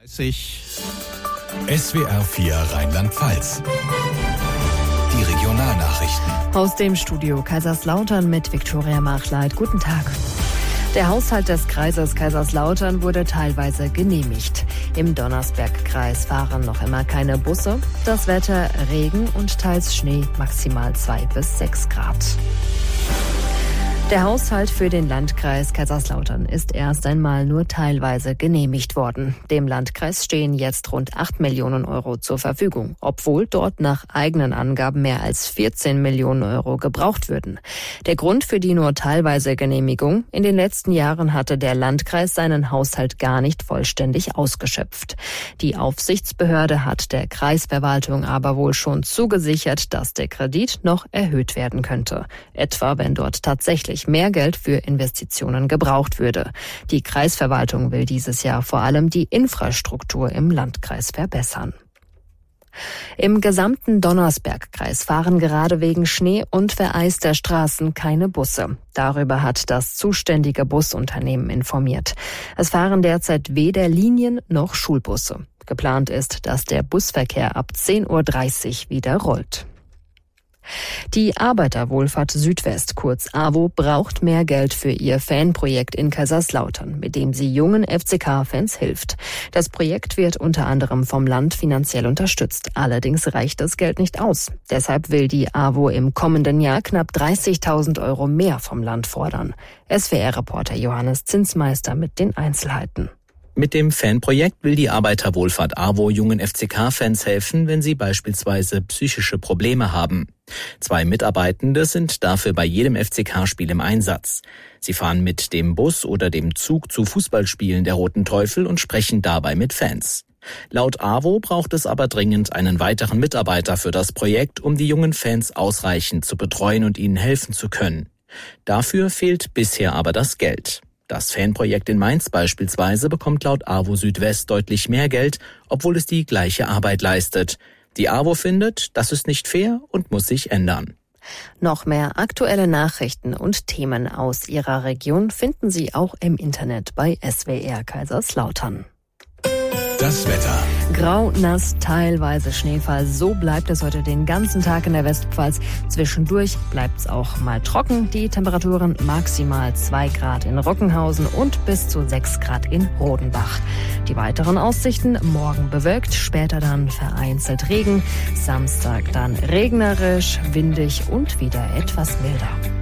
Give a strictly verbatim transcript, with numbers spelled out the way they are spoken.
S W R vier Rheinland-Pfalz. Die Regionalnachrichten. Aus dem Studio Kaiserslautern mit Viktoria Machleit. Guten Tag. Der Haushalt des Kreises Kaiserslautern wurde teilweise genehmigt. Im Donnersbergkreis fahren noch immer keine Busse. Das Wetter Regen und teils Schnee, maximal zwei bis sechs Grad. Der Haushalt für den Landkreis Kaiserslautern ist erst einmal nur teilweise genehmigt worden. Dem Landkreis stehen jetzt rund acht Millionen Euro zur Verfügung, obwohl dort nach eigenen Angaben mehr als vierzehn Millionen Euro gebraucht würden. Der Grund für die nur teilweise Genehmigung: In den letzten Jahren hatte der Landkreis seinen Haushalt gar nicht vollständig ausgeschöpft. Die Aufsichtsbehörde hat der Kreisverwaltung aber wohl schon zugesichert, dass der Kredit noch erhöht werden könnte. Etwa wenn dort tatsächlich mehr Geld für Investitionen gebraucht würde. Die Kreisverwaltung will dieses Jahr vor allem die Infrastruktur im Landkreis verbessern. Im gesamten Donnersbergkreis fahren gerade wegen Schnee und vereister Straßen keine Busse. Darüber hat das zuständige Busunternehmen informiert. Es fahren derzeit weder Linien noch Schulbusse. Geplant ist, dass der Busverkehr ab zehn Uhr dreißig wieder rollt. Die Arbeiterwohlfahrt Südwest, kurz A W O, braucht mehr Geld für ihr Fanprojekt in Kaiserslautern, mit dem sie jungen F C K-Fans hilft. Das Projekt wird unter anderem vom Land finanziell unterstützt. Allerdings reicht das Geld nicht aus. Deshalb will die A W O im kommenden Jahr knapp dreißigtausend Euro mehr vom Land fordern. S W R-Reporter Johannes Zinsmeister mit den Einzelheiten. Mit dem Fanprojekt will die Arbeiterwohlfahrt A W O jungen F C K-Fans helfen, wenn sie beispielsweise psychische Probleme haben. Zwei Mitarbeitende sind dafür bei jedem F C K-Spiel im Einsatz. Sie fahren mit dem Bus oder dem Zug zu Fußballspielen der Roten Teufel und sprechen dabei mit Fans. Laut A W O braucht es aber dringend einen weiteren Mitarbeiter für das Projekt, um die jungen Fans ausreichend zu betreuen und ihnen helfen zu können. Dafür fehlt bisher aber das Geld. Das Fanprojekt in Mainz beispielsweise bekommt laut A W O Südwest deutlich mehr Geld, obwohl es die gleiche Arbeit leistet. Die A W O findet, das ist nicht fair und muss sich ändern. Noch mehr aktuelle Nachrichten und Themen aus Ihrer Region finden Sie auch im Internet bei S W R Kaiserslautern. Das Wetter. Grau, nass, teilweise Schneefall. So bleibt es heute den ganzen Tag in der Westpfalz. Zwischendurch bleibt es auch mal trocken. Die Temperaturen maximal zwei Grad in Rockenhausen und bis zu sechs Grad in Rodenbach. Die weiteren Aussichten: morgen bewölkt, später dann vereinzelt Regen. Samstag dann regnerisch, windig und wieder etwas milder.